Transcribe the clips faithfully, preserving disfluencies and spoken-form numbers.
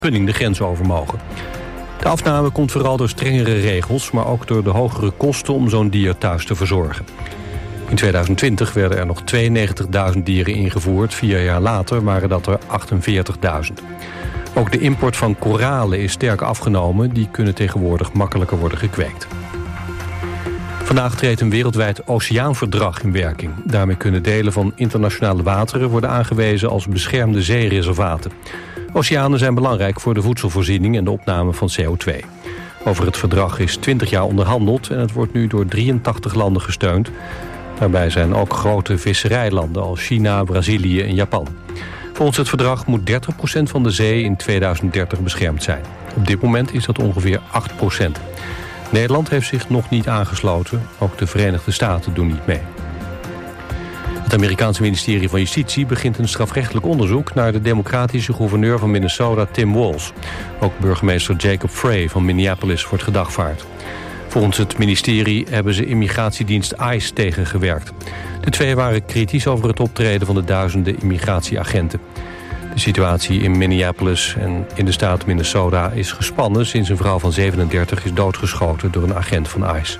gunning de grens over mogen. De afname komt vooral door strengere regels, maar ook door de hogere kosten om zo'n dier thuis te verzorgen. In tweeduizend twintig werden er nog tweeënnegentigduizend dieren ingevoerd. Vier jaar later waren dat er achtenveertigduizend. Ook de import van koralen is sterk afgenomen. Die kunnen tegenwoordig makkelijker worden gekweekt. Vandaag treedt een wereldwijd oceaanverdrag in werking. Daarmee kunnen delen van internationale wateren worden aangewezen als beschermde zeereservaten. Oceanen zijn belangrijk voor de voedselvoorziening en de opname van C O twee. Over het verdrag is twintig jaar onderhandeld en het wordt nu door drieëntachtig landen gesteund. Daarbij zijn ook grote visserijlanden als China, Brazilië en Japan. Volgens het verdrag moet dertig procent van de zee in tweeduizend dertig beschermd zijn. Op dit moment is dat ongeveer acht procent. Nederland heeft zich nog niet aangesloten. Ook de Verenigde Staten doen niet mee. Het Amerikaanse ministerie van Justitie begint een strafrechtelijk onderzoek naar de democratische gouverneur van Minnesota, Tim Walz. Ook burgemeester Jacob Frey van Minneapolis wordt gedagvaard. Volgens het ministerie hebben ze immigratiedienst ICE tegengewerkt. De twee waren kritisch over het optreden van de duizenden immigratieagenten. De situatie in Minneapolis en in de staat Minnesota is gespannen sinds een vrouw van zevenendertig is doodgeschoten door een agent van ICE.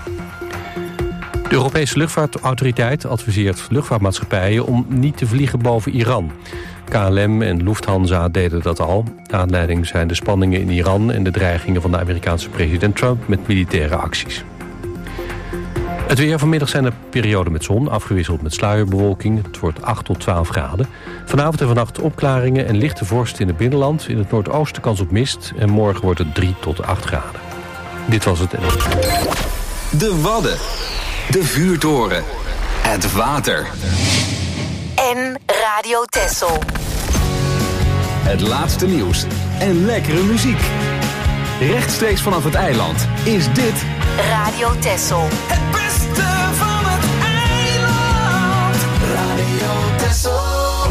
De Europese luchtvaartautoriteit adviseert luchtvaartmaatschappijen om niet te vliegen boven Iran. K L M en Lufthansa deden dat al. Aanleiding zijn de spanningen in Iran en de dreigingen van de Amerikaanse president Trump met militaire acties. Het weer: vanmiddag zijn er perioden met zon, afgewisseld met sluierbewolking. Het wordt acht tot twaalf graden. Vanavond en vannacht opklaringen en lichte vorst in het binnenland. In het noordoosten kans op mist en morgen wordt het drie tot acht graden. Dit was het. De Wadden. De vuurtoren. Het water. En Radio Texel. Het laatste nieuws en lekkere muziek. Rechtstreeks vanaf het eiland is dit Radio Texel. Het beste van het eiland. Radio Texel.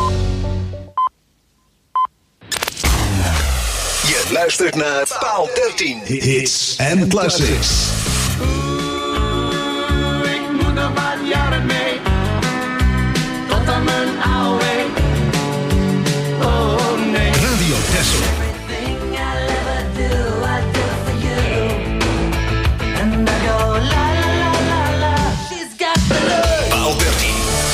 Je luistert naar Paal dertien. Hits en classics. Ik moet nog wat jaren mee. Tot aan mijn oude. Oh nee. Radio Texel. Everything I'll ever do, I do for you. And I go la la la la la. She's got the look. Paal dertien.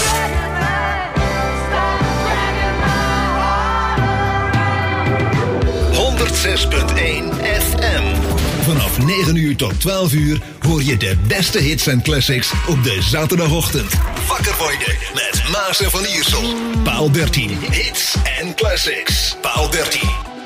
honderdzes punt één F M. Vanaf negen uur tot twaalf uur hoor je de beste hits en classics op de zaterdagochtend. Wakker worden met Maas en Van Iersel. Paal dertien. Hits en classics. Paal dertien.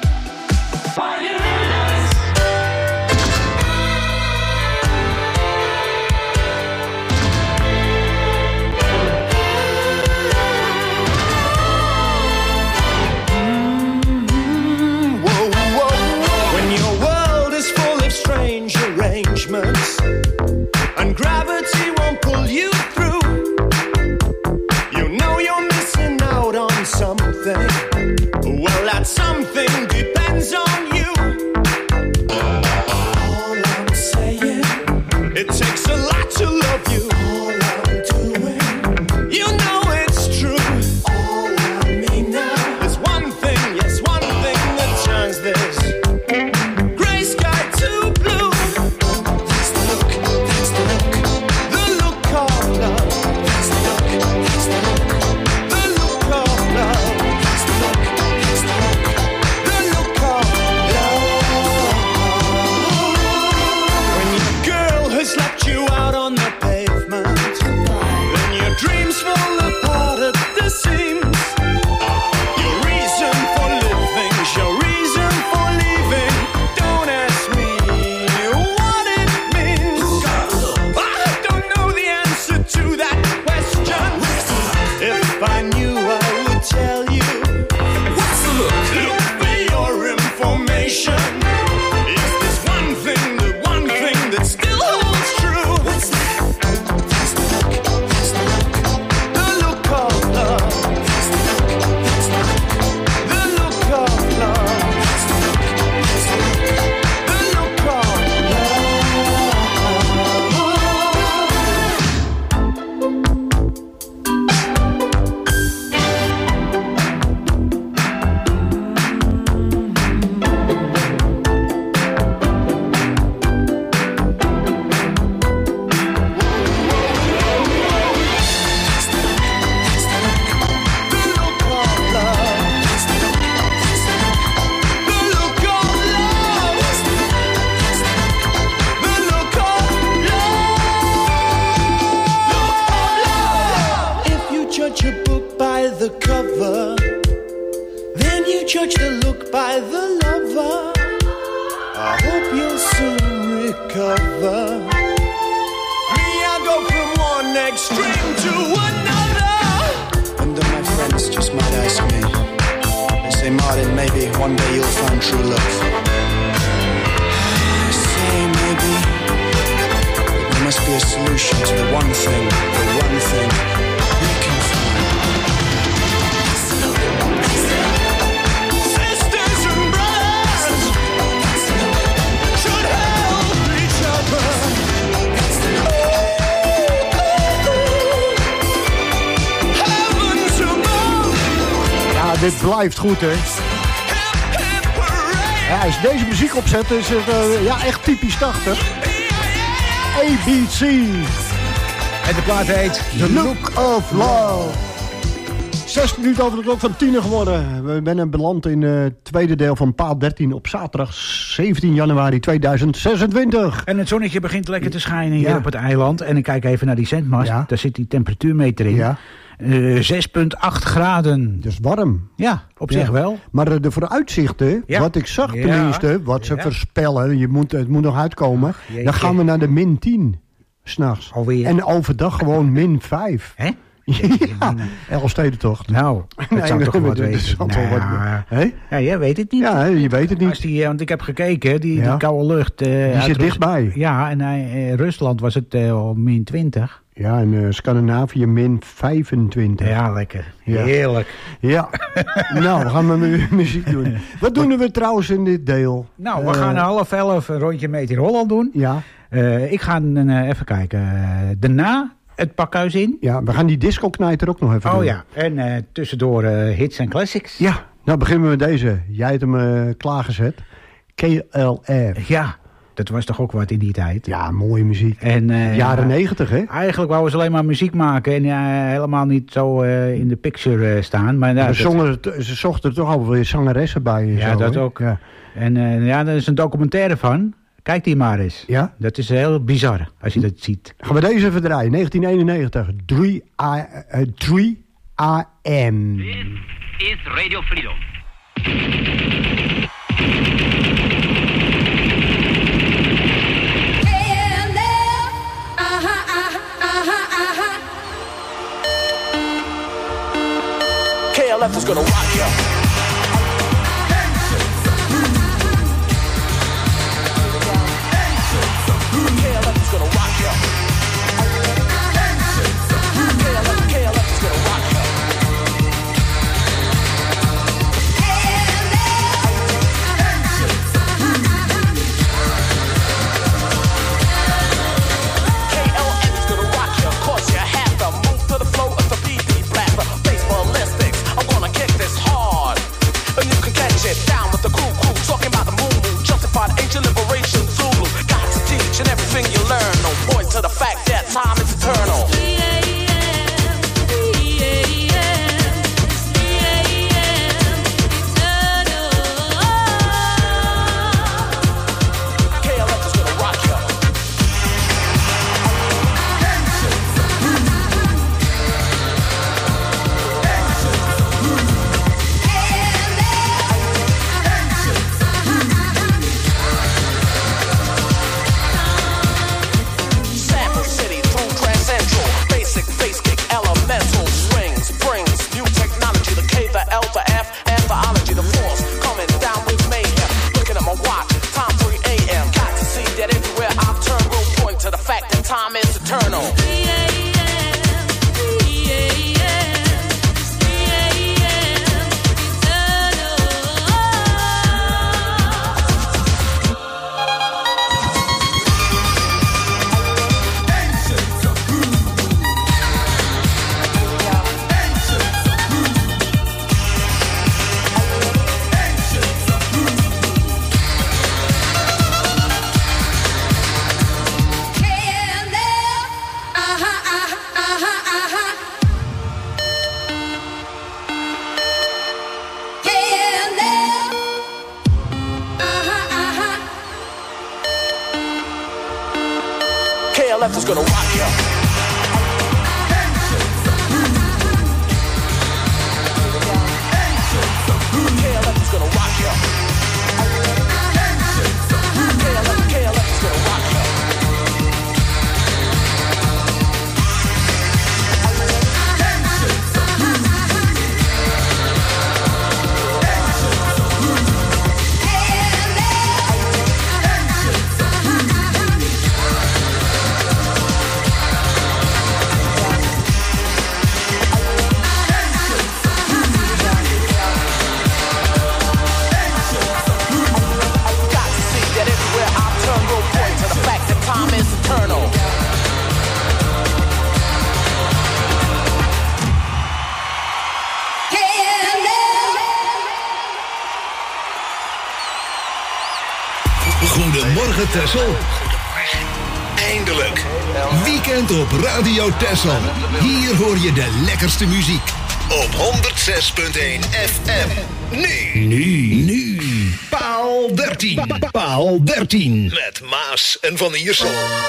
And gravity won't pull you through. You know you're missing out on something. Well, that something depends on you. All I'm saying, it takes a lot to love you. All I'm doing, you know it's true. All I mean now is one thing, yes, one thing that turns this gray sky to blue. by the lover. I hope you'll soon recover. Me, I go from one extreme to another. And then my friends just might ask me. They say, Martin, maybe one day you'll find true love. I say maybe. But there must be a solution to the one thing, the one thing we can find. Dit blijft goed, hè? Ja, als je deze muziek opzet, is het uh, ja, echt typisch tachtig. A B C. En de plaat heet The Look of Love. Zes minuten over de klok van tien geworden. We zijn beland in het uh, tweede deel van Paal dertien op zaterdag zeventien januari tweeduizend zesentwintig. En het zonnetje begint lekker te schijnen hier ja. op het eiland. En ik kijk even naar die zendmast. Ja. Daar zit die temperatuurmeter in. Ja. Uh, zes komma acht graden. Dat is warm. Ja, op zich ja. wel. Maar uh, de vooruitzichten, ja. wat ik zag ja. tenminste, wat ze ja. voorspellen, je moet, het moet nog uitkomen. Ach, dan gaan we naar de min tien, s'nachts. Alweer. En overdag gewoon min vijf. Hè? Ja, Elfstedentocht. Nou, dat nee, zou toch wat weten. Nou, wat, hey? Ja, jij weet het niet. Ja, je weet het niet. Als die, want ik heb gekeken, die, ja. die koude lucht. Uh, die zit dichtbij. Ja, en uh, Rusland was het uh, al min twintig. Ja, en uh, Scandinavië min vijfentwintig. Ja, lekker. Ja. Heerlijk. Ja. Nou, we gaan met muziek doen. Wat doen we trouwens in dit deel? Nou, we uh, gaan een half elf een rondje Meet in Holland doen. Ja. Uh, ik ga uh, even kijken. Uh, daarna het pakhuis in. Ja, we gaan die disco-knijter ook nog even oh, doen. Oh ja, en uh, tussendoor uh, hits en classics. Ja, nou beginnen we met deze. Jij hebt hem uh, klaargezet. K L F. Ja. Dat was toch ook wat in die tijd? Ja, mooie muziek. En, uh, Jaren negentig, hè? Eigenlijk wouden ze alleen maar muziek maken en uh, helemaal niet zo uh, in de picture uh, staan. Maar, uh, ze, zongen, dat... ze zochten er toch al weer zangeressen bij. En ja, zo, dat hè? ook. Ja. En uh, ja, er is een documentaire van. Kijk die maar eens. Ja? Dat is heel bizar, als je dat ziet. Gaan we deze even draaien. negentien eenennegentig. drie A M. This is Radio Freedom. K L F is gonna rock ya. K L F is gonna rock ya. K L F, K L F is gonna rock ya. K L F is gonna rock ya. Cause you have to move to the flow of the B B blaster. Baseballistics, I'm gonna kick this hard. And you can catch it down with the crew crew. Talking about the moon moon, justified ancient liberation Zulu. Got to teach and everything you learn. No point to the fact that time is eternal. Time is eternal. K L F is gonna rock ya. K L F is gonna rock ya. Goedemorgen Texel. Eindelijk. Weekend op Radio Texel. Hier hoor je de lekkerste muziek. Op honderd zes punt één F M. Nu. Nu. Nu. Paal dertien. Paal dertien. Met Maas en Van Iersel.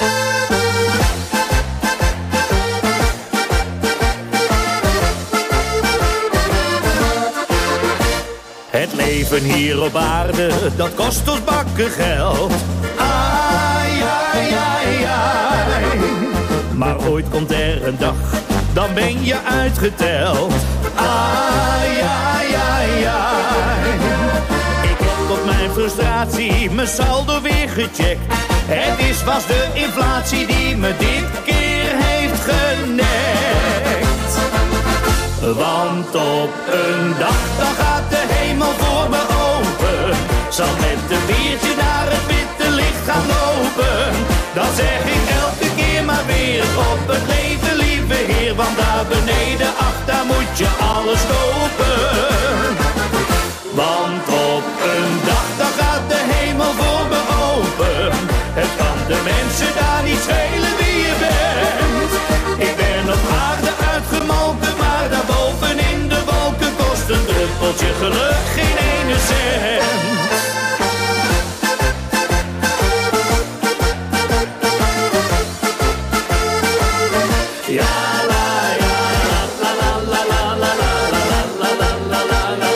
Het leven hier op aarde, dat kost ons bakken geld. Ai, ai, ai, ai. Maar ooit komt er een dag, dan ben je uitgeteld. Ai, ai, ai, ai. Ik heb tot mijn frustratie mijn saldo weer gecheckt. Het is was de inflatie die me dit keer heeft genekt. Want op een dag, dan gaat de hemel voor me open. Zal met een biertje naar het witte licht gaan lopen. Dan zeg ik elke keer maar weer op het leven, lieve Heer. Want daar beneden, ach, daar moet je alles kopen. Want op een dag, dan gaat de hemel voor me open. Het kan de mensen daar niet schelen wie je bent. Ik ben op aarde uitgemolken, maar daarboven in de wolken kost een druppeltje geluk geen ene cent. Ja, la, ja, la, la, la, la, la, la, la, la, la, la,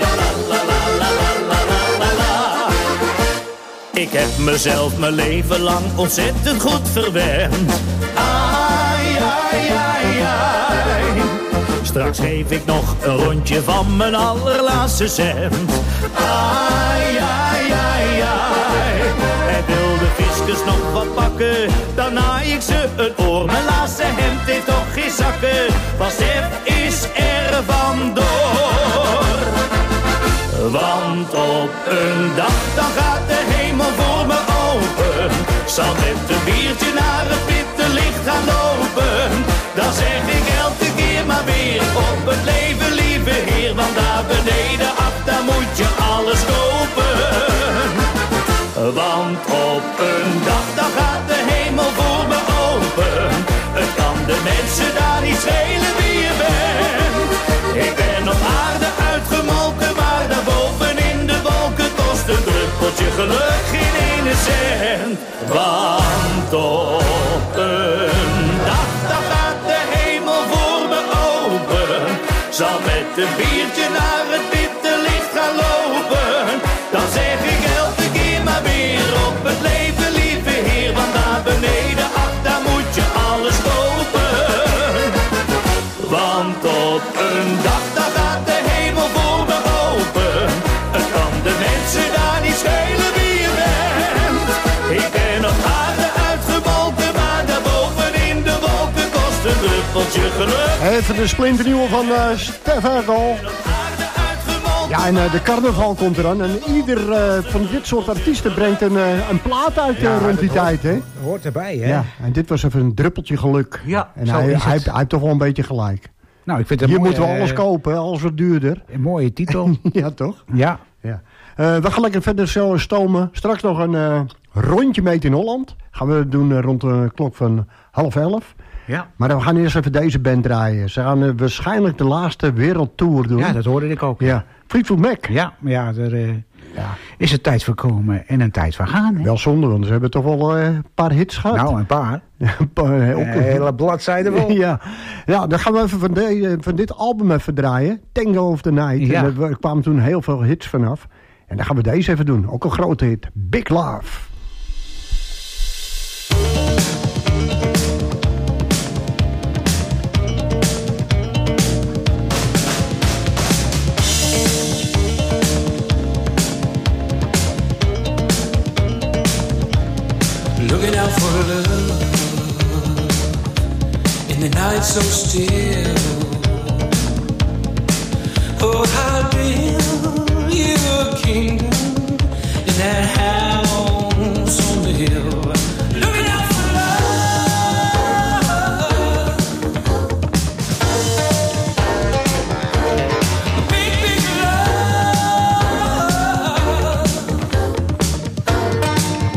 la, la. Ik heb mezelf mijn leven lang ontzettend goed verwend. Ai, ai, ai, ai. Straks geef ik nog een rondje van mijn allerlaatste cent. Ai, ai, ai, ai. En wil de fiscus nog wat pakken, dan naai ik ze een oor. Mijn laatste hemd heeft toch geen zakken, want Stef is er vandoor. Want op een dag, dan gaat de hemel voor me open. Zal met een biertje naar het witte licht gaan lopen. Dan zeg ik elke keer maar weer op het leven, lieve Heer. Want daar beneden, ach, daar moet je alles kopen. Want op een dag, dan gaat de hemel voor me open. Het kan de mensen daar niet schelen wie je bent. Ik ben op aarde uitgemolken, maar daarboven in de wolken kost een druppeltje geluk geen ene cent. Want op een dag, dan gaat de hemel voor me open. Zal met een biertje naar het witte licht gaan lopen. Dan zeg ik elke keer maar weer op het leven, lieve Heer. Want daar beneden, ach, daar moet je alles kopen. Want op een dag, dan gaat de hemel voor me open. Het kan de mensen daar niet schelen wie je bent. Ik ben op aarde uitgemolken, maar daarboven in de wolken kost een druppeltje geluk. Even de splinternieuwe van uh, Stef Erkel. Ja, en uh, de carnaval komt eraan. En ieder uh, van dit soort artiesten brengt een, uh, een plaat uit uh, ja, rond die tijd, hè? Hoort erbij, hè? Ja, en dit was even een druppeltje geluk. Ja, en hij, hij, hij, hij heeft toch wel een beetje gelijk. Nou, ik vind het Hier mooi, moeten we uh, alles kopen, alles wat duurder. Een mooie titel. Ja, toch? Ja. ja. Uh, we gaan lekker verder zo stomen. Straks nog een uh, rondje mee in Holland. Gaan we doen uh, rond de klok van half elf. Ja. Maar we gaan eerst even deze band draaien. Ze gaan uh, waarschijnlijk de laatste wereldtour doen. Ja, dat hoorde ik ook. Ja. Fleetwood Mac. Ja, ja, er uh, ja. is een tijd voor komen en een tijd voor gaan. Hè? Wel zonde, want ze hebben toch wel uh, een paar hits gehad. Nou, een paar. een paar uh, een hele bladzijde wel. ja. ja, dan gaan we even van, de, van dit album even draaien. Tango of the Night. Ja. En er kwamen toen heel veel hits vanaf. En dan gaan we deze even doen. Ook een grote hit. Big Love. Looking out for love in the night so still. Oh, how build you a kingdom in that house on the hill. Looking out for love, big, big love.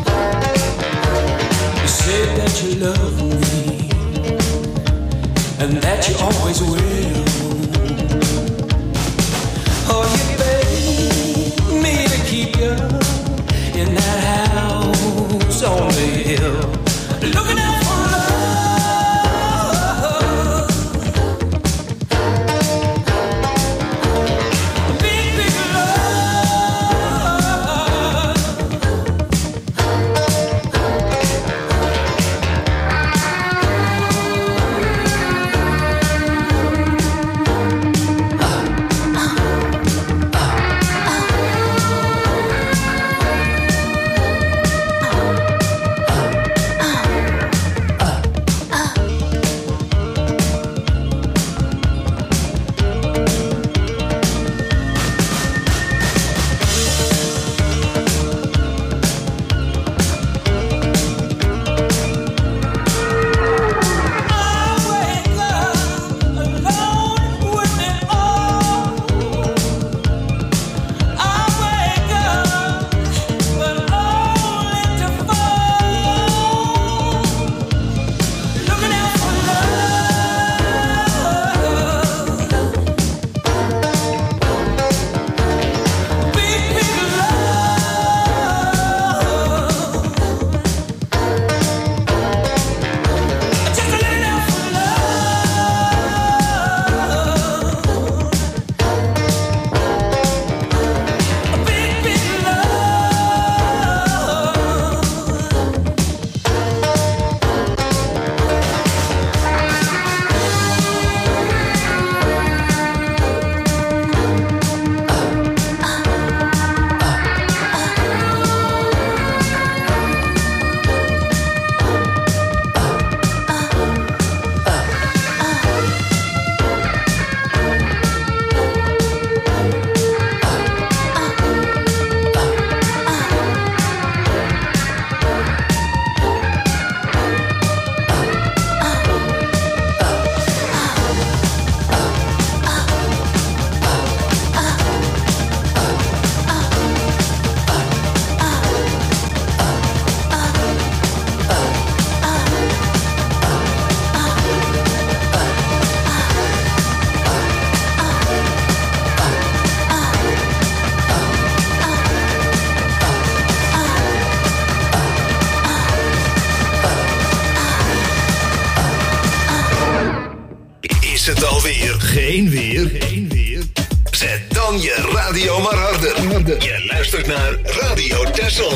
Geen weer. Geen weer. Zet dan je radio maar harder. Je luistert naar Radio Texel.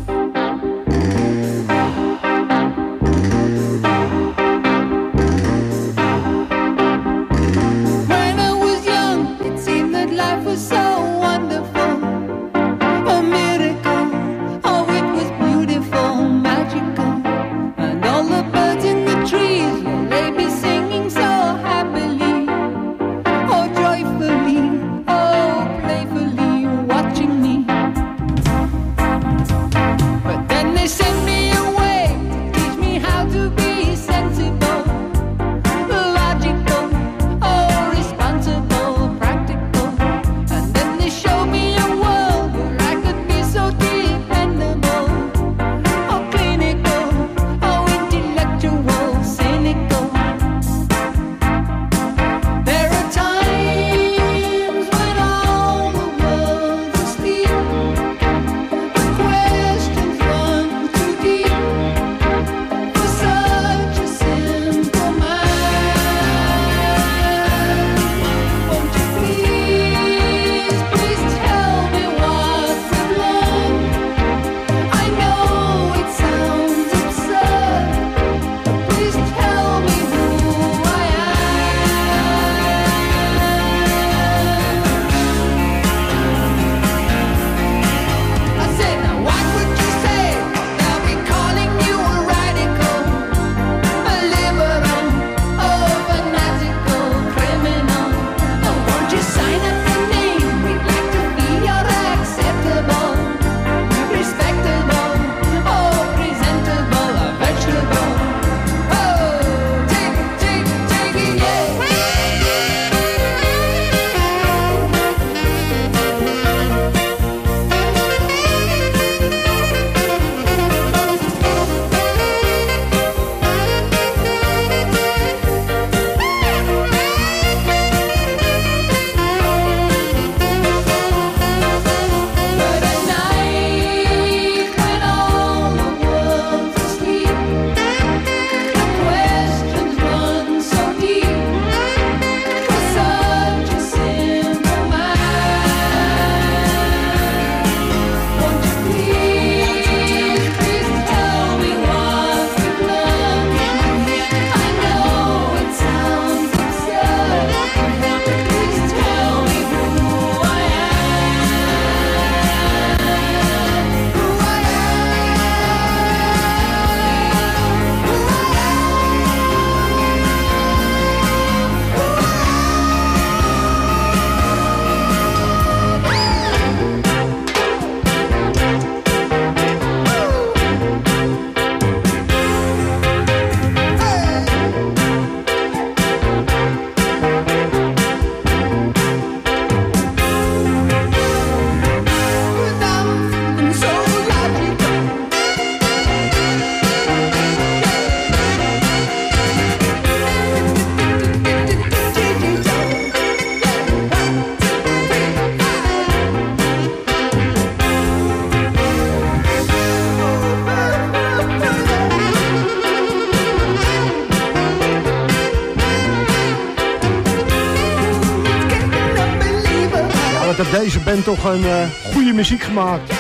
When I was young, it seemed that life was so wonderful. A miracle, oh it was beautiful, magical. And all the birds in the trees, well, they be singing so happily. Oh joyfully, oh playfully, watching me. But then they sent me away to teach me how to be sensible, logical, oh responsible, practical. And then they showed me a world where I could be so dependable, oh clinical, oh intellectual, cynical. There are times when all the world's asleep, the questions run too deep for such a simple mind. Won't you please, please tell me what I've learned? I know it sounds absurd, but please tell me who I am. I said, now what would you say? They'll be calling you a radical, a liberal, oh fanatical criminal. Oh, won't you sign up your name? We'd like to be your acceptable, respectable, oh presentable, a vegetable. Oh, take, take, take it, yeah. But at night, when all the world's asleep, the questions run so deep for such a simple mind. Won't you please, please tell me what we've learned? I know it sounds absurd, but please tell me who I am. Who I am so logical. Ja, wat heeft deze band toch een eh, goede muziek gemaakt.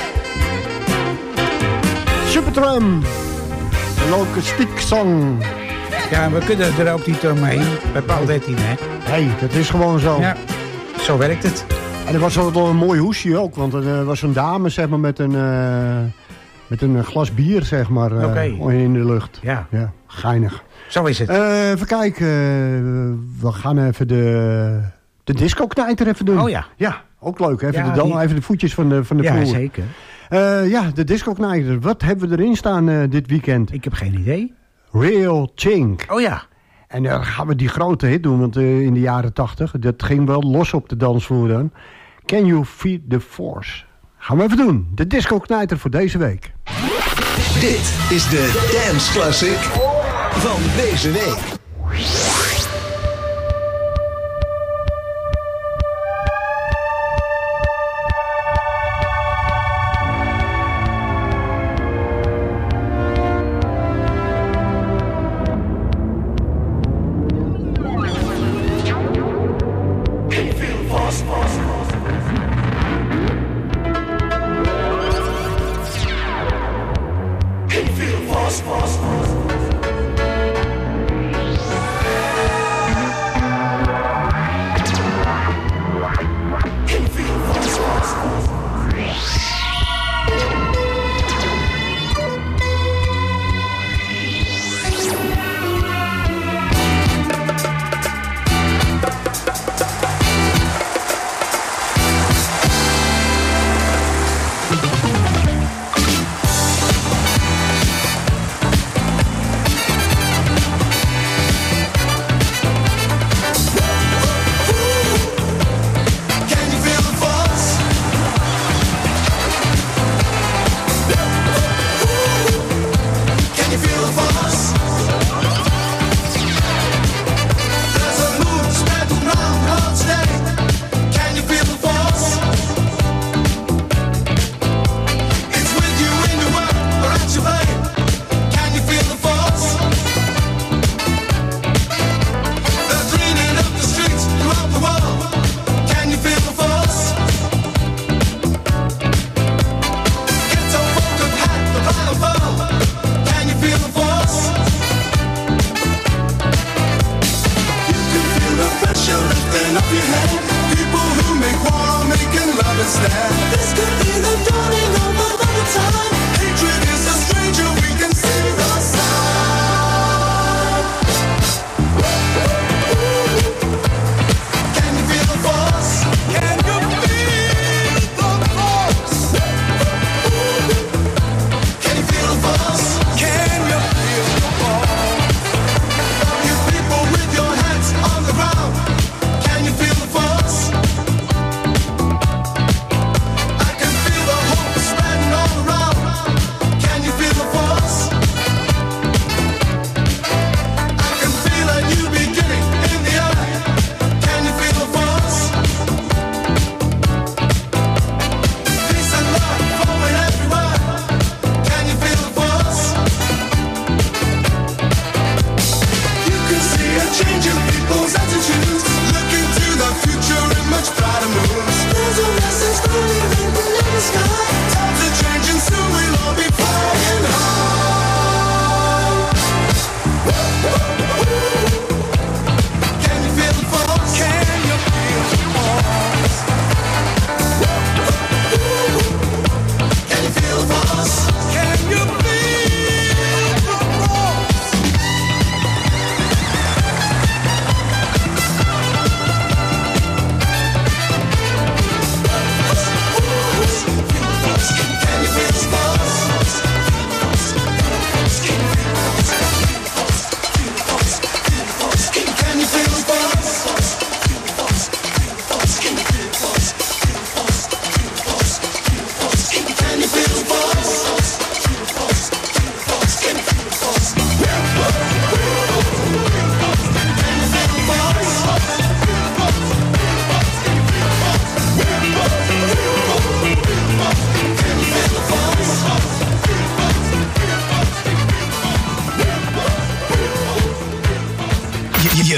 Supertram. Een leuke sticksong. Ja, we kunnen er ook niet omheen. Bij Paul dertien, hè? Nee, dat is gewoon zo. Ja, zo werkt het. En er was wel een mooi hoesje ook, want er was een dame zeg maar, met een, eh, met een glas bier zeg maar, eh, Oké. in de lucht. Ja. Ja, geinig. Zo is het. Eh, even kijken, eh, we gaan even de, de disco-knijter even doen. Oh ja. Ja, ook leuk. Even, Ja, de, dan die- even de voetjes van de, van de Ja, vloer. zeker. Eh, ja, de disco-knijter. Wat hebben we erin staan eh, dit weekend? Ik heb geen idee. Real Chink. Oh ja. En dan gaan we die grote hit doen, want uh, in de jaren tachtig, dat ging wel los op de dansvloer dan. Can You Feel the Force? Gaan we even doen. De disco-knijter voor deze week. Dit is de Dance Classic van deze week.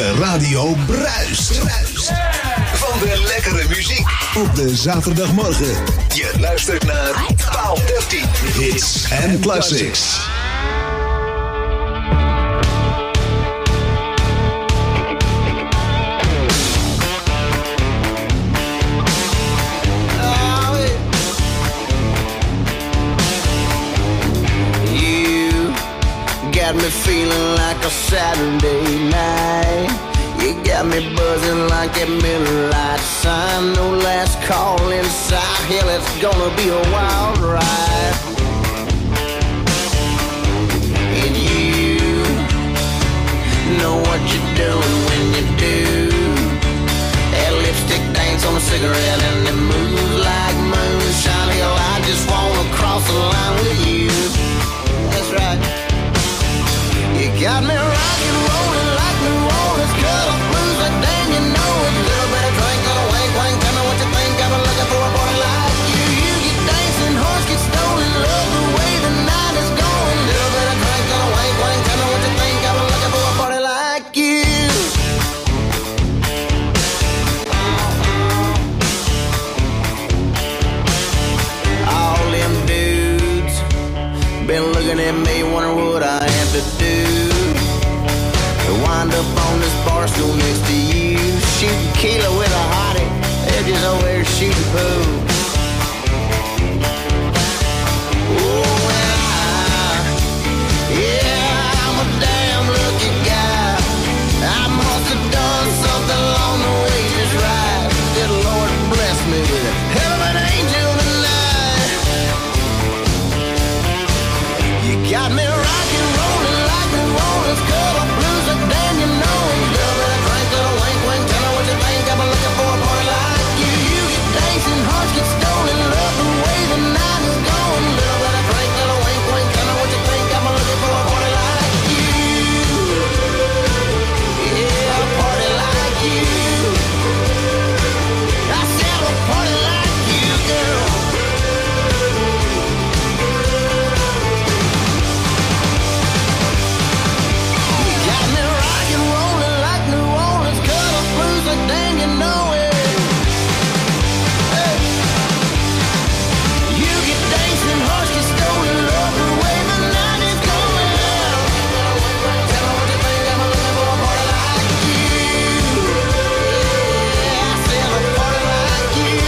Je radio bruist. bruist. Van de lekkere muziek op de zaterdagmorgen. Je luistert naar Paal dertien. Hits en classics. Got me feeling like a Saturday night. You got me buzzing like that midnight sign. No last call inside. Hell, it's gonna be a wild ride. And you know what you're doing when you do that lipstick dance on a cigarette and it moves like moonshine. Hell, I just wanna cross the line with you. That's right. You got me rockin', rollin' like New Orleans, cut off blues like damn, you know it. Little bit of drink, little wink, wink, tell me what you think. I've been looking for a boy like you. You get dancing, hearts get stolen, love the way the night is going. Little bit of drink, little wink, wink, tell me what you think. I've been looking for a party like you. All them dudes been looking at me, wondering what I have to do to wind up on this bar stool next to you, shooting kilo with a hottie, they're just over there shooting pool. Oh, and I, yeah, I'm a damn lucky guy. I must have done something along the way just right. Did the Lord bless me with a hell of an angel tonight. You got me rockin', rollin' like New Orleans, cut off blues like damn, you know it. Little bit of drink, little wink, wink, tell me what you think. I've been looking for a party like you. You get dancing, hearts get stolen, love the way the night is going. Little bit of drink, little wink, wink, tell me what you think. I've been looking for a party like you. Yeah, a party like you. I said a party like you, girl. Then you know it. Hey. You get dancing, hearts get stolen, love the way the night is going. Tell me what you think, I'm looking for a party like you. Yeah, I said a party like you.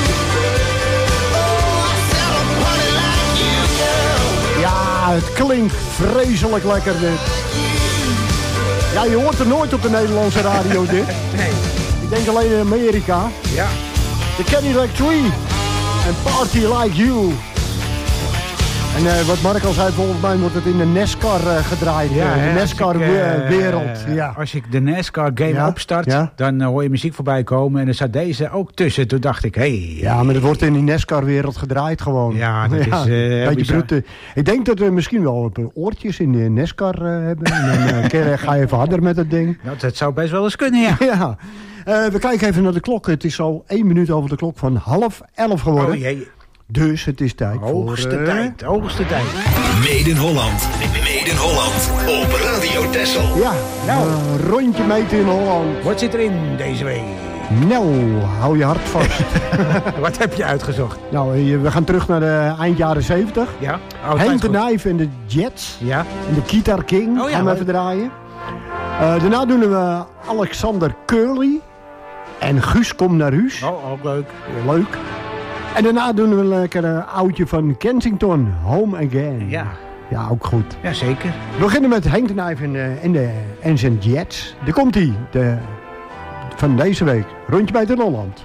Oh, I said a party like you, girl. Ja, het klinkt vreselijk lekker dit. Ja, je hoort er nooit op de Nederlandse radio dit. Nee. Ik denk alleen in Amerika. Ja. De Cadillac Tree. En Party Like You. En uh, wat Mark al zei, volgens mij wordt het in de NASCAR uh, gedraaid. Ja, uh, de hè, NASCAR-wereld. Uh, ja. Als ik de NASCAR-game ja? opstart, ja? dan uh, hoor je muziek voorbij komen. En er zat deze ook tussen. Toen dacht ik, hé... Hey, ja, maar het wordt in die NASCAR-wereld gedraaid gewoon. Ja, dat ja, is uh, beetje brute. Ik denk dat we misschien wel oortjes in de NASCAR uh, hebben. En dan uh, keer, ga je even harder met het ding. Nou, dat zou best wel eens kunnen, ja. ja. Uh, we kijken even naar de klok. Het is al één minuut over de klok van half elf geworden. Oh jee. Dus het is tijd hoogste voor... Uh... tijd, hoogste tijd. Made in Holland. Made in Holland. Op Radio Texel. Ja, nou. Een rondje meten in Holland. Wat zit erin deze week? Nou, hou je hart vast. Wat heb je uitgezocht? Nou, we gaan terug naar de eind jaren zeventig. Ja. Oh, Hank the Knife en de Jets. Ja. En de Guitar King. Oh, ja, gaan we even draaien. Uh, daarna doen we Alexander Curly. En Guus komt naar huis. Oh, ook leuk. Ja, leuk. En daarna doen we een lekker oudje van Kensington. Home Again. Ja. Ja, ook goed. Ja, zeker. We beginnen met Hank the Knife en, uh, en, de, en zijn Jets. Daar komt hij. De, van deze week. Rondje bij de Holland.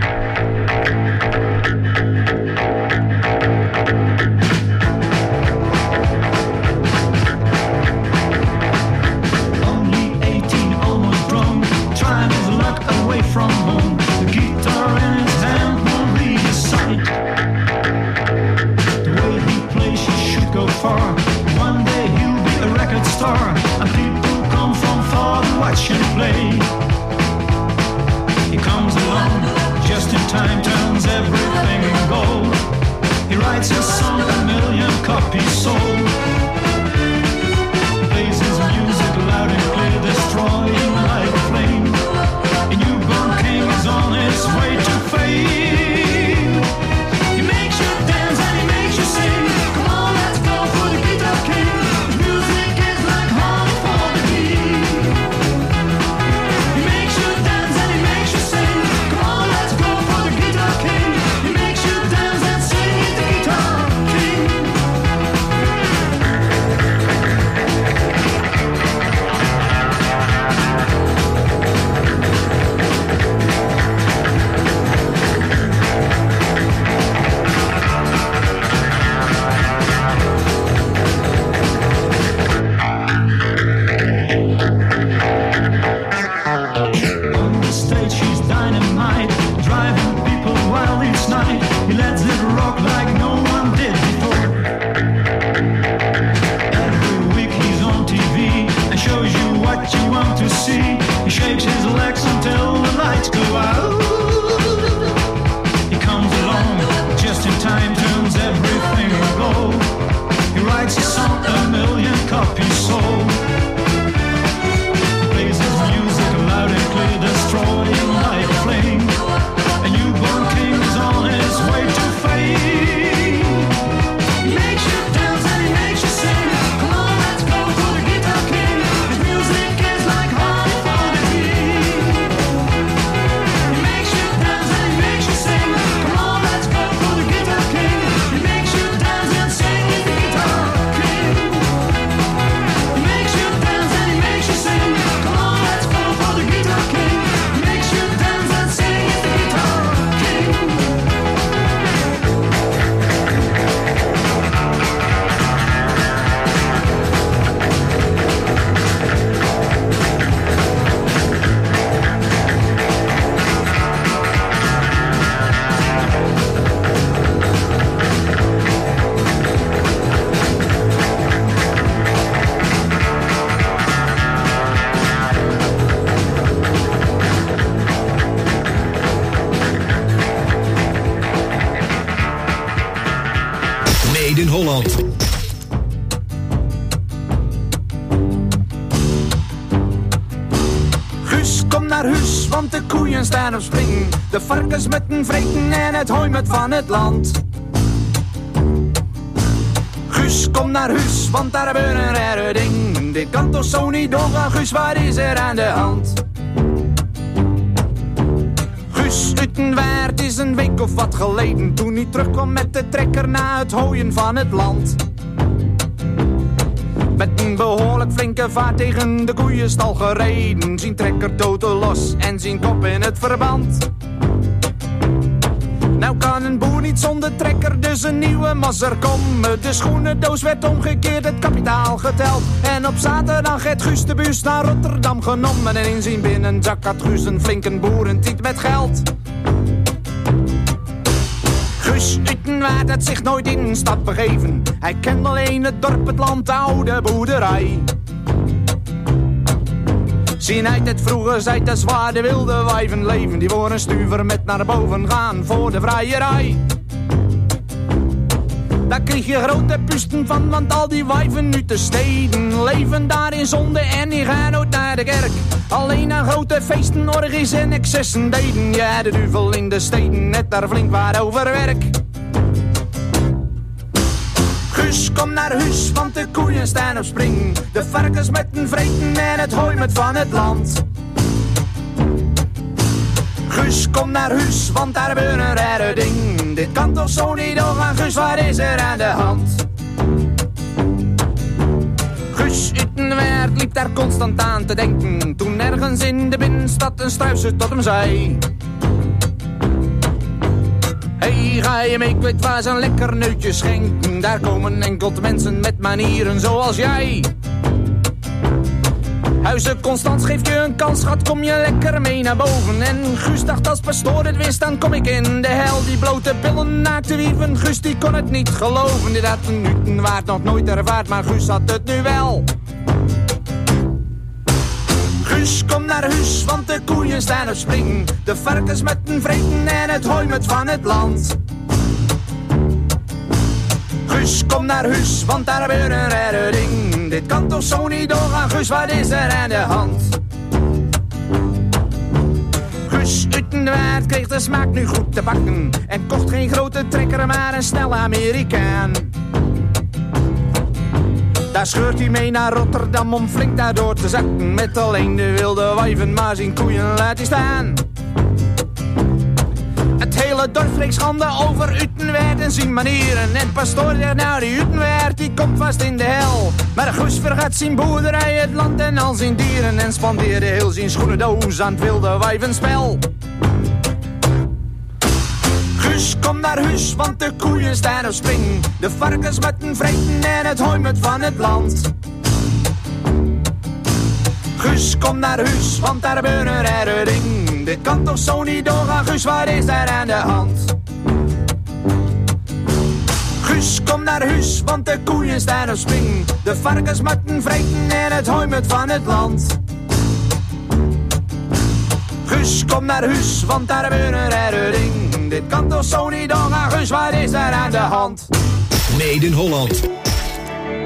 From home, the guitar in his hand will be his sight. The way he plays, he should go far. One day he'll be a record star, and people come from far to watch him play. He comes along just in time nights he saw a million copies sold. Plays his music loud and clear, destroying like a flame. A newborn king is on his way to fame. He makes you dance and he makes you sing. Come on, let's go for the Guitar King. His music is like honey for the bee. He makes you dance and he makes you sing. Come on, let's go for the Guitar King. He makes you dance and sing with the Guitar King. He makes you dance and he makes you sing. Come on, let's go for the Guitar King. He makes you dance and sing with the Guitar King. Made in Holland. Guus, kom naar huis, want de koeien staan op spring. De varkens met een vreten en het hooi met van het land. Guus, kom naar huis, want daar gebeurt een rare ding. Dit kan toch zo niet doorgaan, Guus, wat is er aan de hand? Guus Utenwaard is een week of wat geleden, toen hij terugkwam met de trekker na het hooien van het land. Met een behoorlijk flinke vaart tegen de koeienstal gereden. Zijn trekker totaal los en zijn kop in het verband. Nou kan een boer niet zonder trekker, dus een nieuwe masser komen. De schoenendoos werd omgekeerd, het kapitaal geteld. En op zaterdag het Guus de bus naar Rotterdam genomen. En in zijn binnenzak had Guus een flinke boerentiet met geld. Guus Utenwaard had zich nooit in een stad begeven. Hij kende alleen het dorp, het land, de oude boerderij. Zien uit het vroege zijt de zwaar de wilde wijven leven. Die voor een stuver met naar boven gaan voor de vrijerij. Daar kreeg je grote pusten van, want al die wijven nu te steden leven daar in zonde en die gaan nooit naar de kerk. Alleen aan grote feesten, orgies en excessen deden. Ja, de duvel in de steden, net daar flink waar over werk. Guus, kom naar huis, want de koeien staan op spring. De varkens met een vreten en het hooi met van het land. Guus, kom naar huis, want daar gebeurt een rare ding. Dit kan toch zo niet doorgaan, Guus, wat is er aan de hand? Guus Utenwaard liep daar constant aan te denken, toen ergens in de binnenstad een struisje tot hem zei: hey, ga je mee, ik weet waar ze een lekker neutje schenken. Daar komen enkel mensen met manieren zoals jij. Huizen Constans geeft je een kans, schat, kom je lekker mee naar boven. En Guus dacht als pastoor het wist, dan kom ik in de hel. Die blote billen naakte wieven, Guus die kon het niet geloven. Dit had een Utenwaard nog nooit ervaard, maar Guus had het nu wel. Guus, kom naar huis, want de koeien staan op spring. De varkens met een vreten en het hooi met van het land. Guus, kom naar huis, want daar gebeurt een rare ding. Dit kan toch zo niet doorgaan, Guus, wat is er aan de hand? Guus Utenwaard kreeg de smaak nu goed te bakken. En kocht geen grote trekker, maar een snelle Amerikaan. Daar scheurt hij mee naar Rotterdam om flink daardoor te zakken. Met alleen de wilde wijven, maar zijn koeien laat hij staan. Het hele dorp spreekt schande over Utenwaard en zijn manieren. En pastoor zegt nou, die Utenwaard die komt vast in de hel. Maar Guus vergat zijn boerderij, het land en al zijn dieren. En spandeerde heel zijn schoenendoos aan het wilde wijvenspel. Guus, kom naar huis, want de koeien staan op spring. De varkens met een vreten en het hooi met van het land. Guus, kom naar huis, want daar gebeurt een rare ding. Dit kan toch zo niet doorgaan, Guus, wat is daar aan de hand? Guus, kom naar huis, want de koeien staan op spring. De varkens met een vreten en het hooi met van het land. Guus, kom naar huis, want daar gebeurt een rare ding. Dit kan toch zo niet doorgaan, Guus, wat is daar aan de hand? Made in Holland.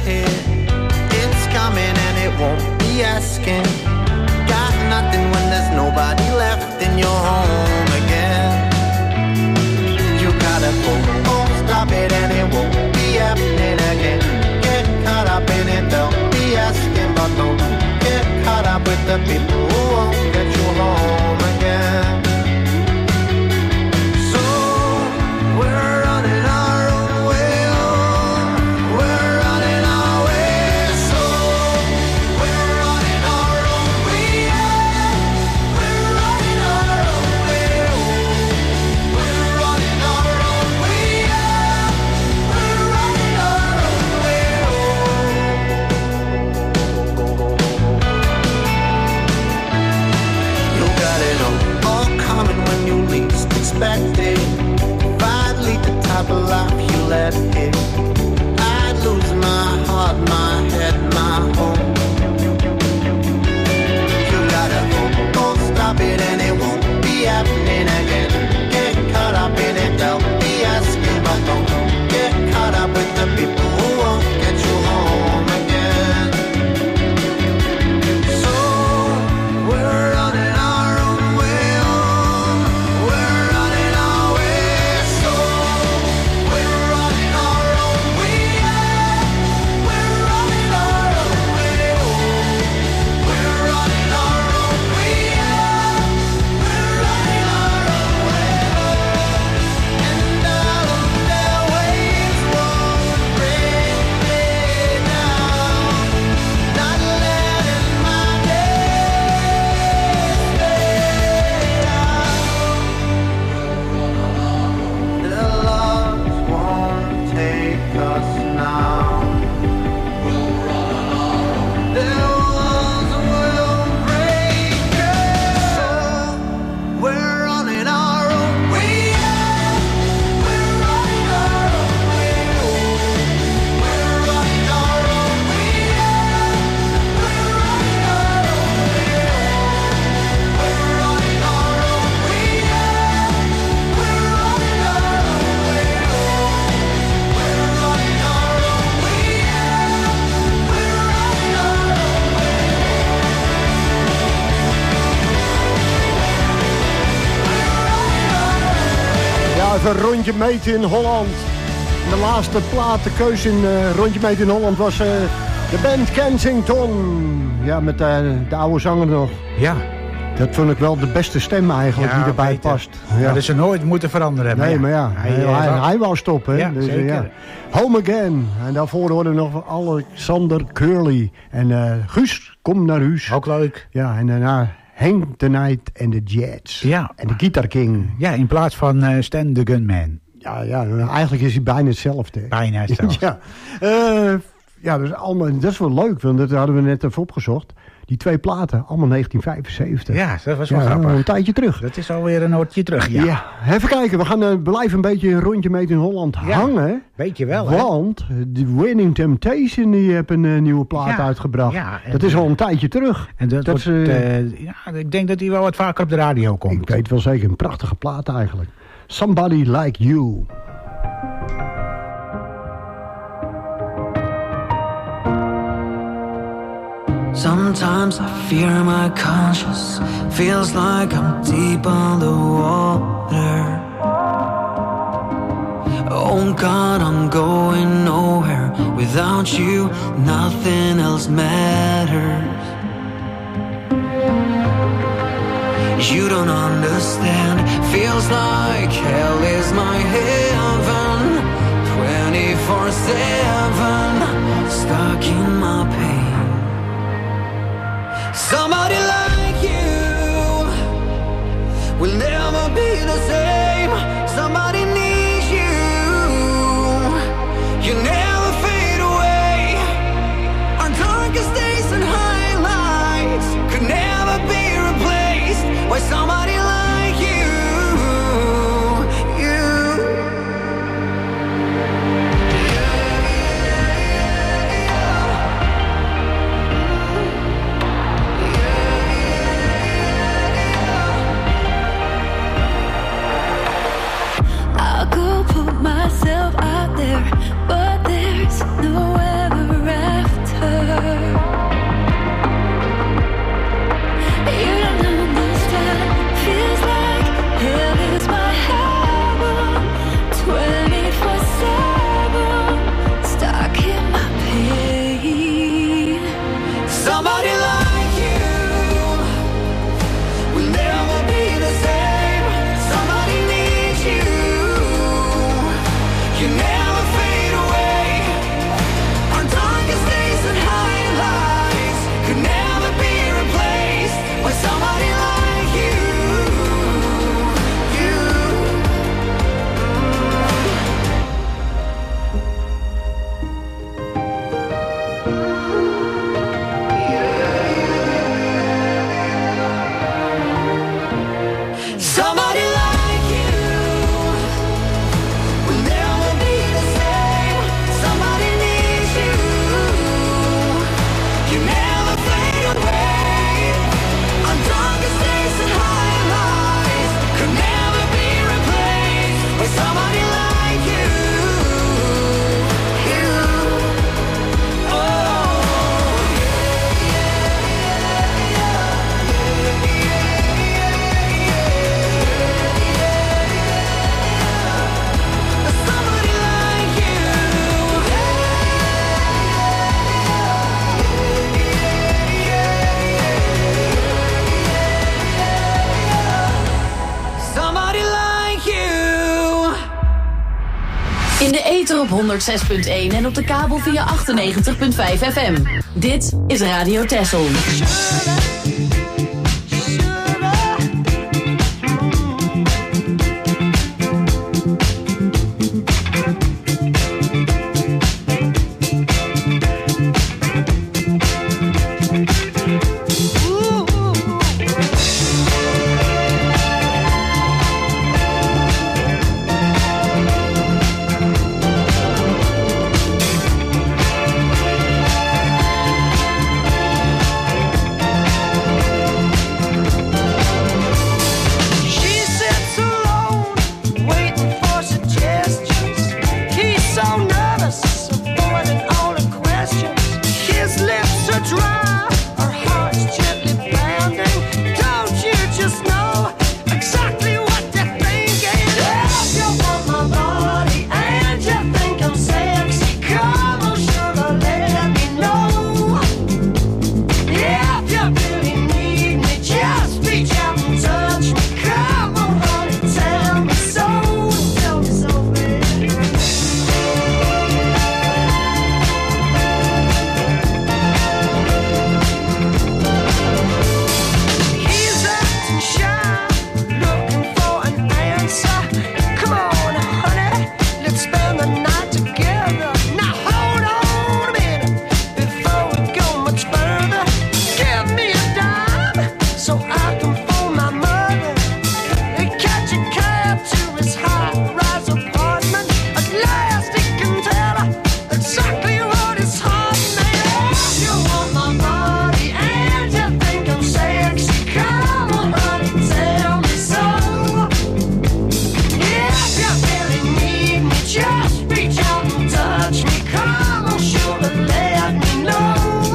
here. It's coming and it won't be asking. Got nothing when there's nobody left in your home again. You gotta go, won't stop it and it won't be happening again. Get caught up in it, they'll be asking, but don't get caught up with the people who won't get you home again. So we're running our own way, oh, we're running our way. So we're running our own way, yeah. We're running our own way, oh. We're running our own way, yeah. We're running our own way, oh. You got it all, all coming when you least expect it. If I'd lead the type of life you let it, I'd lose my heart, my head, my home. You gotta go, don't stop it and it won't be happening again. Get caught up in it, they'll be asking, but don't get caught up with the people who won't get you home again. So we're running our own way, oh, we're running our way. So we're running our own way, yeah. We're running our own way, oh. We're running our own way, yeah. We're running our own way, and all of their ways won't bring me down. Not letting my days stay down. The loves won't take us now. The walls will break us. We're running our own way, yeah. We're running our own way, oh. We're running our own way, yeah. We're running our own way, oh. We're running our own way, yeah. We're running our own way, oh. We're running our own way, yeah. We're running our own way. Ja, even een rondje meten in Holland. De laatste plaat, de keuze in uh, rondje meten in Holland was uh, de band Kensington. Ja, met uh, de oude zanger nog. Ja. Dat vond ik wel de beste stem eigenlijk die erbij beter. past. Ja. Dat is ze nooit moeten veranderen. Nee, maar ja, hij, Hij, hij, eh, hij wou stoppen. Hè? Ja, Dus, uh, zeker. ja. Home Again. En daarvoor hoorden we nog Alexander Curly. En uh, Guus, kom naar huis. Ook leuk. Ja, en daarna Hank the Night en de Jets. Ja. En de Guitar King. Ja, in plaats van uh, Stan the Gunman. Ja, ja, eigenlijk is hij bijna hetzelfde. Bijna hetzelfde. ja. Uh, ja, dus allemaal, dat is wel leuk, want dat hadden we net even opgezocht. Die twee platen, allemaal negentien vijfenzeventig. Ja, dat was wel ja, grappig. Een tijdje terug. Dat is alweer een oortje terug, ja. Ja, even kijken. We gaan uh, blijven een beetje een rondje mee in Holland Ja, hangen. weet je wel, hè? Want de Winning Temptation die hebben een uh, nieuwe plaat Ja, uitgebracht. ja, en, dat is al een tijdje terug. En dat, dat wordt, is, uh, uh, ja, ik denk dat hij wel wat vaker op de radio komt. Ik weet wel zeker, een prachtige plaat eigenlijk. Somebody Like You. Sometimes I fear my conscience. Feels like I'm deep underwater. Oh God, I'm going nowhere. Without you, nothing else matters. You don't understand. Feels like hell is my heaven. twenty-four seven, stuck in my pain. Somebody like you will never be the same. Somebody needs you. You never fade away. Our darkest days and highlights could never be replaced by somebody like you. You. Somebody like you will never be the same. Somebody needs you. You never fade away. On darkest days and high highs could never be replaced with somebody like you. You. Oh. Somebody like you. Somebody like you. In de ether op honderd zes punt één en op de kabel via achtennegentig punt vijf F M. Dit is Radio Texel. She sits alone, waiting for suggestions. He's so nervous, avoiding all the questions. His lips are dry, her heart's gently pounding. Don't you just know exactly what they're thinking? If you want my body and you think I'm sexy, come on, sugar, let me know. If you really need me, just reach out and touch me. Come on, honey, tell me so, tell me so, baby. He's acting shy, looking for an answer. Come on, honey, let's spend the night together. Now hold on a minute before we go much further. Give me a dime so I can phone my mother and catch a cab to his high-rise apartment. At last he can tell her exactly what his heart made. If you want my body and you think I'm sexy, come on, honey, tell me so. If you really need me, just reach out and touch me. Come on, sugar, let me know.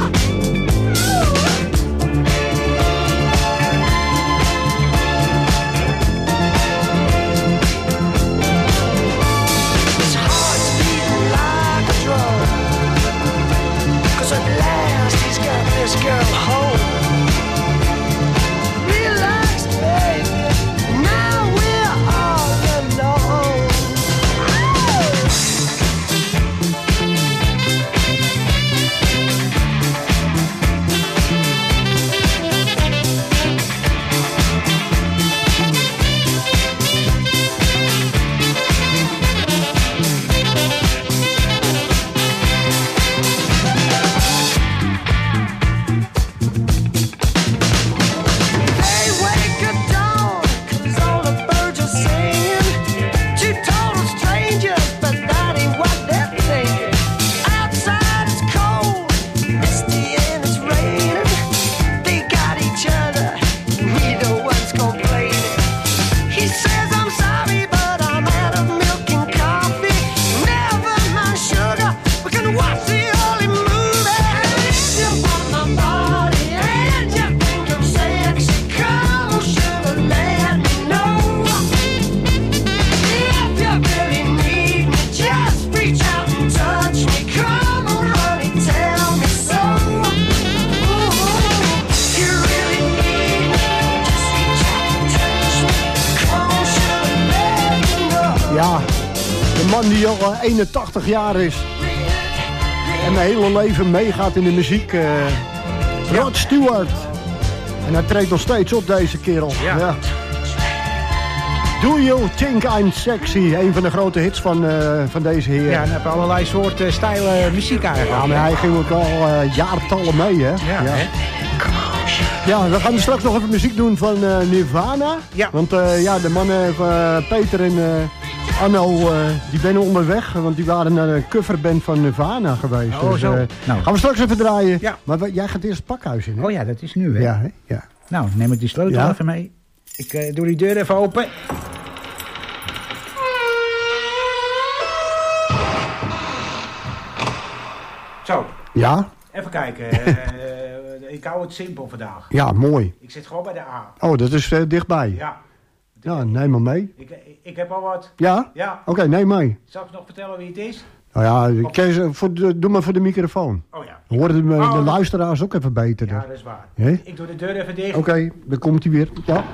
His heart's beating like a drum, 'cause at last he's got this girl home. Relax, baby, now we're all alone. They wake at dawn, 'cause all the birds are singing. Two total strangers, but that ain't what they're thinking. Outside it's cold, misty and it's raining. They got each other, neither one's complaining. He says, I'm sorry, but I'm out of milk and coffee. Never mind, sugar, we can watch the early movie. If you want my body and you think I'm sexy, come on, sugar, let me know. If you really need me, just reach out and touch me. Come on, honey, tell me so. If you really need me, just reach out and touch me. Come on, sugar, let me know. Ja, de man die al eh, eenentachtig jaar is. En mijn hele leven meegaat in de muziek. eh, Rod Stewart. En hij treedt nog steeds op, deze kerel. Ja. Do You Think I'm Sexy? Een van de grote hits van, eh, van deze heer. Ja, en heb allerlei soorten stijlen muziek eigenlijk. Ja, maar hij ging ook al eh, jaartallen mee, hè? Ja, hè? Come on, sugar. Ja, we gaan straks nog even muziek doen van uh, Nirvana. Ja. Want uh, ja, de mannen uh, Peter en uh, Anno, uh, die zijn onderweg. Want die waren naar de coverband van Nirvana geweest. Oh, dus, zo. Uh, Nou. gaan we straks even draaien. Ja. Maar we, jij gaat eerst het pakhuis in, hè? Oh ja, dat is nu, hè? Ja, hè? Ja. Nou, neem ik die sleutel Ja. even mee. Ik uh, doe die deur even open. Zo. Ja? Even kijken. uh, ik hou het simpel vandaag. Ja, mooi. Ik zit gewoon bij de A. Oh, dat is uh, dichtbij. Ja. Ja, neem maar mee. Ik, ik heb al wat. Ja? Ja. Oké, okay, neem mee. Zal ik nog vertellen wie het is? Nou ja, Kees, voor de, doe maar voor de microfoon. Oh ja. Dan horen de, Oh, de dat- luisteraars ook even beter. Ja, dat is waar. Hè? Ik doe de deur even dicht. Oké, okay, dan komt hij weer. Ja.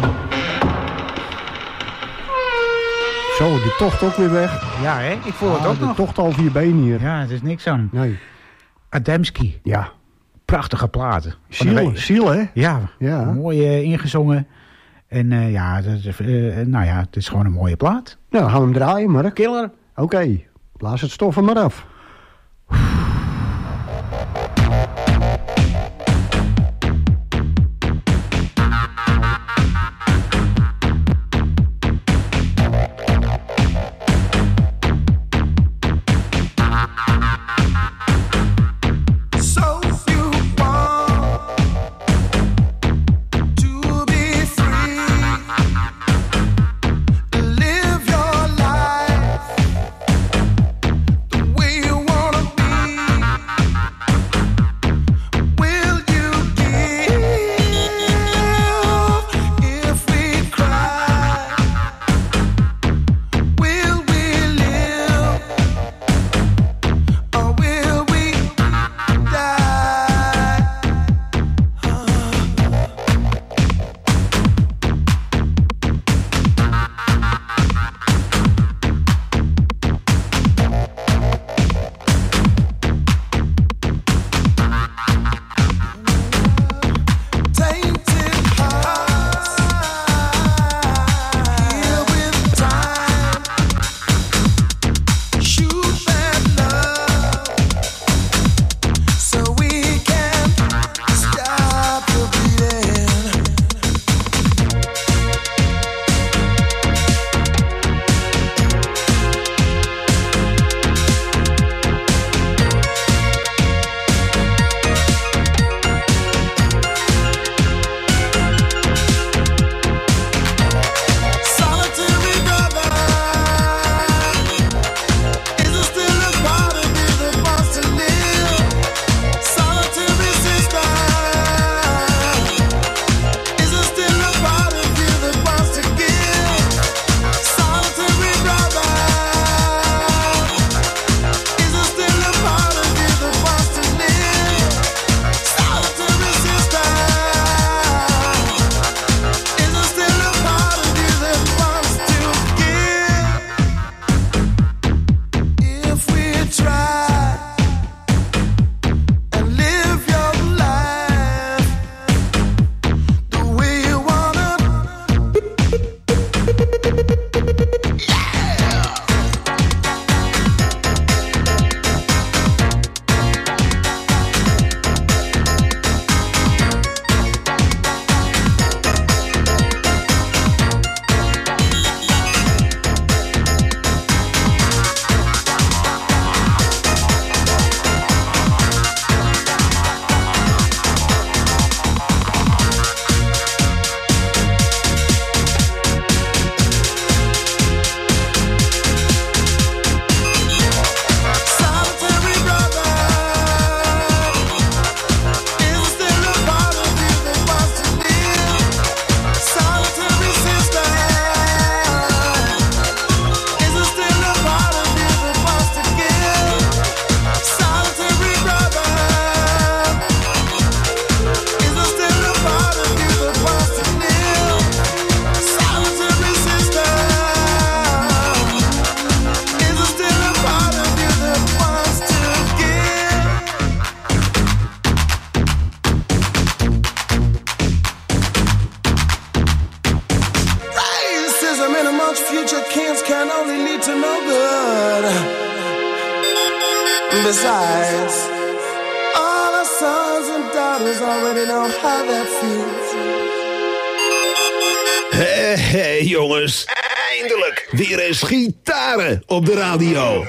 Zo, de tocht ook weer weg. Ja, hè? Ik voel het Ah, ook de nog. tocht al over je been hier. Ja, het is niks aan. Nee. Adamski. Ja. Prachtige platen. Van de Ziel, week. ziel hè? Ja, Ja. mooi uh, ingezongen. En uh, ja, dat is, uh, nou ja, het is gewoon een mooie plaat. Nou, dan gaan we hem draaien, Mark. Killer. Oké, okay. Blaas het stof er maar af. So you want to be free, live your life the way you wanna be. Will you give if we cry? Will we live or will we die? Tainted hearts heal with time. Shoot that love so we can stop the bleeding. Solitary brother, is there still a part of you that wants to live? Solitary sister, is there still a part of you that wants to give? Solitary brother, is there still a part of you that wants to live? Solitary sister, is there still a part of you that wants to give? If we try and live your life the way you wanna, solitary brother, is there still a part of you that wants to live? Solitary sister, is there still a part of you that wants to give? Solitary brother, is there still a part of you that wants to live? Solitary sister, is there still a part of you that wants to give? Racism in amongst future kings can only lead to no good. Besides, all our sons and daughters already know how that feels. Hé, hé, jongens. Eindelijk. Weer eens gitaren op de radio.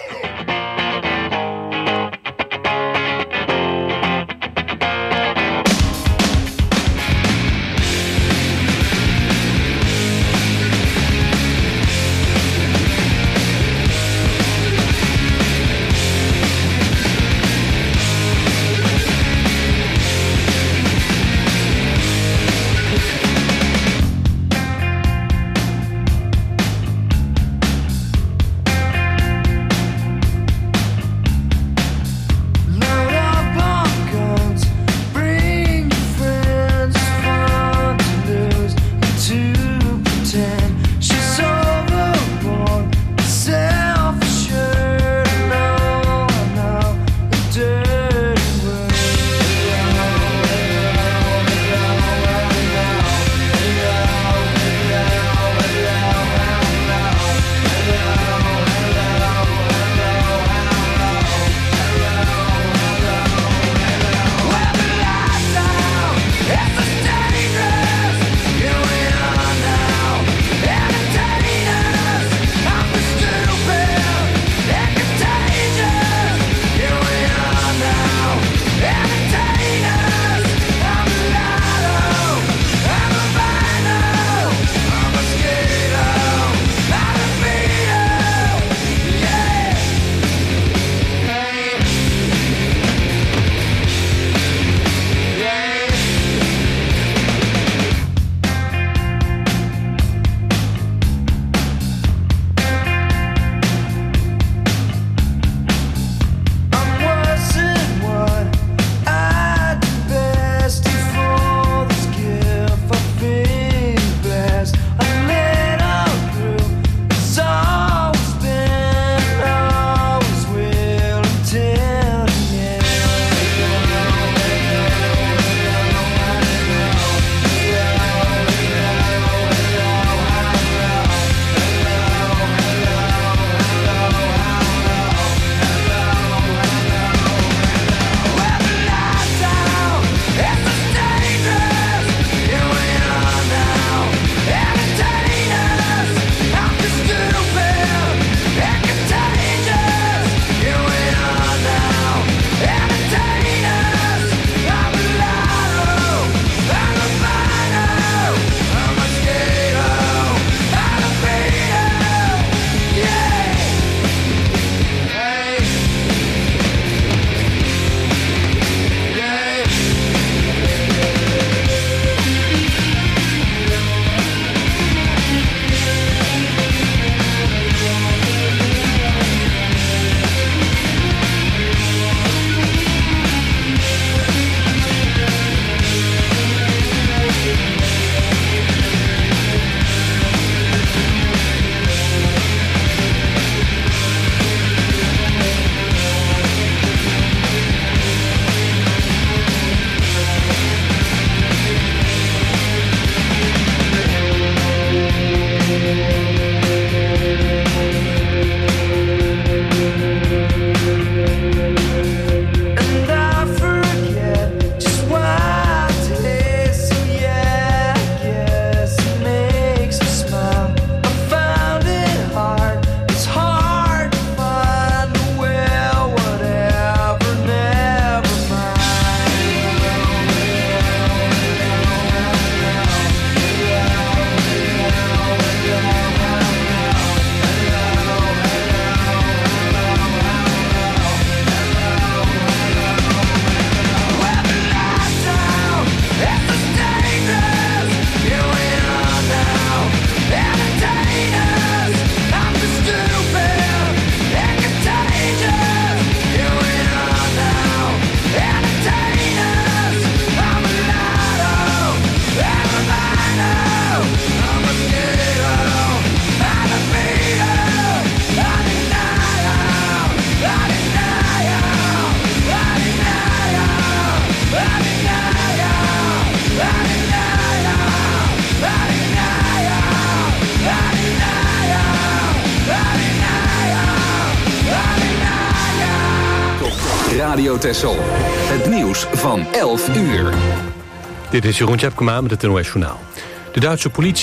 Radio Texel. Het nieuws van elf uur. Dit is Jeroen Tjepkema met het N O S Journaal. De Duitse politie